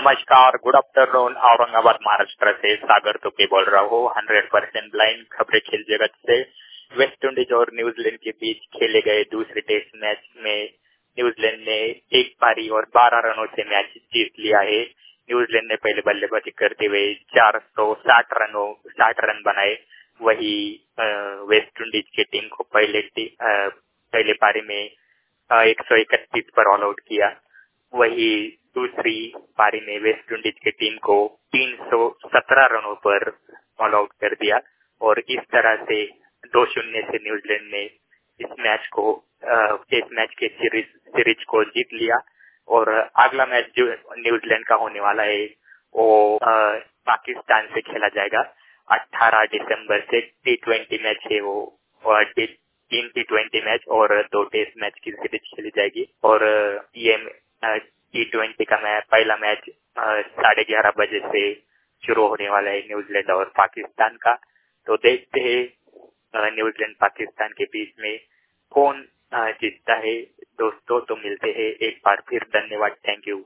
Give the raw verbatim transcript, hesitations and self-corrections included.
नमस्कार, good afternoon. Aurangabad Maharashtra से सागर तुके बोल रहा हूँ। हंड्रेड परसेंट ब्लाइंड खबरें खेल जगत से। वेस्ट इंडीज और न्यूजीलैंड के बीच खेले गए दूसरे टेस्ट मैच में न्यूजीलैंड ने एक पारी और बारह रनों से मैच जीत लिया है। न्यूजीलैंड ने पहले बल्लेबाजी करते हुए चार सौ साठ रनों साठ रन बनाए। वही वेस्ट इंडीज की टीम को पहले आ, पहले पारी में एक सौ इकतीस पर ऑल आउट किया। वही दूसरी पारी में वेस्ट इंडीज की टीम को तीन सौ सत्रह रनों पर ऑल आउट कर दिया और इस तरह से दो शून्य से न्यूजीलैंड ने इस मैच को इस मैच के सीरीज सीरीज को जीत लिया। और अगला मैच जो न्यूजीलैंड का होने वाला है वो आ, पाकिस्तान से खेला जाएगा। अठारह दिसंबर से टी ट्वेंटी मैच है वो, और तीन टी ट्वेंटी मैच और दो टेस्ट मैच की सीरीज खेली जाएगी। और ये टी ट्वेंटी का मैच पहला मैच साढ़े ग्यारह बजे से शुरू होने वाला है न्यूजीलैंड और पाकिस्तान का। तो देखते हैं न्यूजीलैंड पाकिस्तान के बीच में कौन जीतता है। दोस्तों तो मिलते हैं एक बार फिर। धन्यवाद, थैंक यू।